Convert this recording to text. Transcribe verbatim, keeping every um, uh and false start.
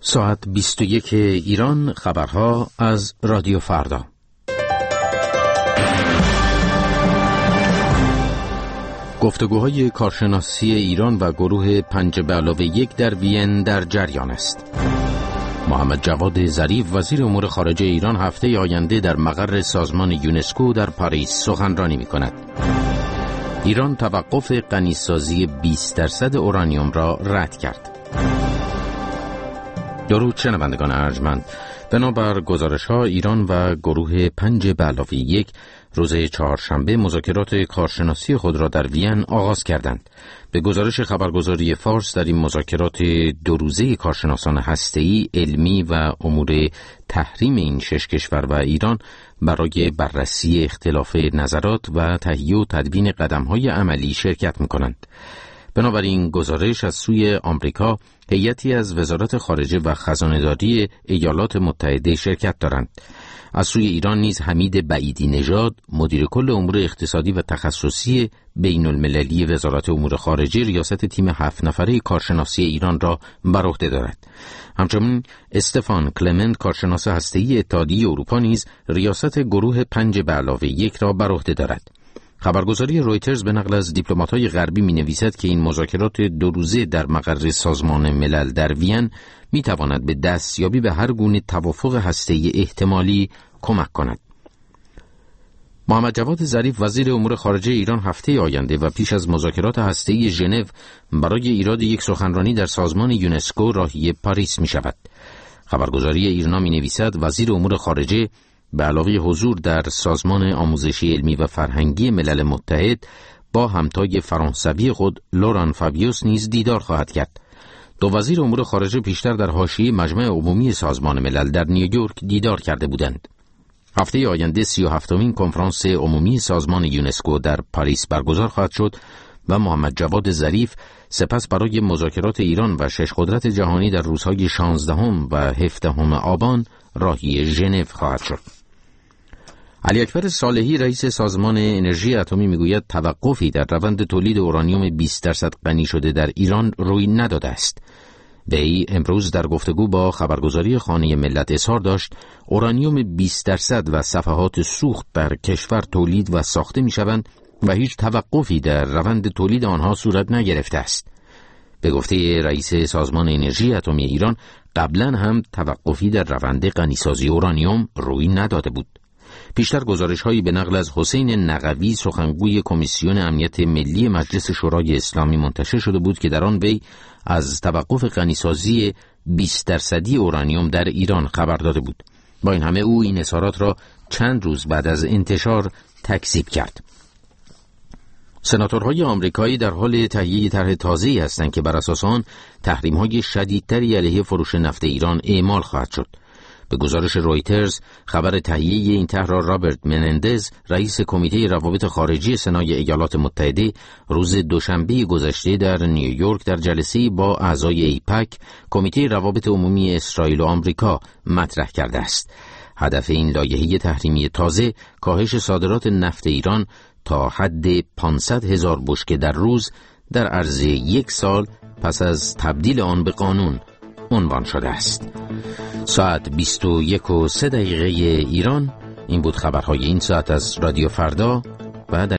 ساعت بیست و یک ایران، خبرها از رادیو فردا. گفتگوهای کارشناسی ایران و گروه پنج به علاوه یک در وین در جریان است. محمد جواد ظریف وزیر امور خارجه ایران هفته آینده در مقر سازمان یونسکو در پاریس سخنرانی می‌کند. ایران توقف غنیسازی بیست درصد اورانیوم را رد کرد. درود شنوندگان ارجمند، بنابر گزارش‌ها ایران و گروه پنج به علاوه یک روز چهارشنبه مذاکرات کارشناسی خود را در وین آغاز کردند. به گزارش خبرگزاری فارس، در این مذاکرات دو روزه کارشناسان هسته‌ای، علمی و امور تحریم این شش کشور و ایران برای بررسی اختلاف نظرات و تهیه و تدوین قدم‌های عملی شرکت می‌کنند. بنابراین گزارش از سوی آمریکا، هیئتی از وزارت خارجه و خزانه‌داری ایالات متحده شرکت دارند. از سوی ایران نیز حمید بعیدی نژاد، مدیر کل امور اقتصادی و تخصصی بین المللی وزارت امور خارجه، ریاست تیم هفت نفره کارشناسی ایران را بر عهده دارد. همچنین استفان کلمنت، کارشناس هسته‌ای اتحادیه اروپا، نیز ریاست گروه پنج به علاوه یک را بر عهده دارد. خبرگزاری رویترز به نقل از دیپلمات‌های غربی می‌نویسد که این مذاکرات دو روزه در مقر سازمان ملل در وین می‌تواند به دستیابی به هر گونه توافق هسته‌ای احتمالی کمک کند. محمد جواد ظریف وزیر امور خارجه ایران هفته آینده و پیش از مذاکرات هسته‌ای ژنو برای ایراد یک سخنرانی در سازمان یونسکو راهی پاریس می‌شود. خبرگزاری ایرنا می‌نویسد وزیر امور خارجه به علاوه حضور در سازمان آموزشی علمی و فرهنگی ملل متحد با همتای فرانسوی خود لوران فابیوس نیز دیدار خواهد کرد. دو وزیر امور خارجه پیشتر در حاشیه مجمع عمومی سازمان ملل در نیویورک دیدار کرده بودند. هفته آینده سی و هفتمین کنفرانس عمومی سازمان یونسکو در پاریس برگزار خواهد شد و محمد جواد ظریف سپس برای مذاکرات ایران و شش قدرت جهانی در روزهای شانزدهم و هفدهم آبان راهی ژنو خواهد شد. علی اکبر صالحی رئیس سازمان انرژی اتمی میگوید توقفی در روند تولید اورانیوم بیست درصد غنی شده در ایران روی نداده است. وی امروز در گفتگو با خبرگزاری خانه ملت اظهار داشت اورانیوم بیست درصد و صفحات سوخت در کشور تولید و ساخته میشوند و هیچ توقفی در روند تولید آنها صورت نگرفته است. به گفته رئیس سازمان انرژی اتمی ایران، قبلا هم توقفی در روند غنیسازی اورانیوم روی نداده بود. پیشتر گزارش‌هایی به نقل از حسین نقوی، سخنگوی کمیسیون امنیت ملی مجلس شورای اسلامی، منتشر شده بود که در آن وی از توقف غنیسازی بیست درصدی اورانیوم در ایران خبر داده بود. با این همه او این اظهارات را چند روز بعد از انتشار تکذیب کرد. سناتورهای آمریکایی در حال تهیه طرح تازه‌ای هستند که بر اساس آن تحریم‌های شدیدتری علیه فروش نفت ایران اعمال خواهد شد. به گزارش رویترز، خبر تهیه این طرح را رابرت منندز، رئیس کمیته روابط خارجی سنای ایالات متحده، روز دوشنبه گذشته در نیویورک در جلسه‌ای با اعضای ایپک، کمیته روابط عمومی اسرائیل و آمریکا، مطرح کرده است. هدف این لایحه تحریمی تازه کاهش صادرات نفت ایران تا حد پانصد هزار بشکه در روز در عرض یک سال پس از تبدیل آن به قانون عنوان شده است. ساعت بیست و یک و سه دقیقه ایران. این بود خبرهای این ساعت از رادیو فردا و در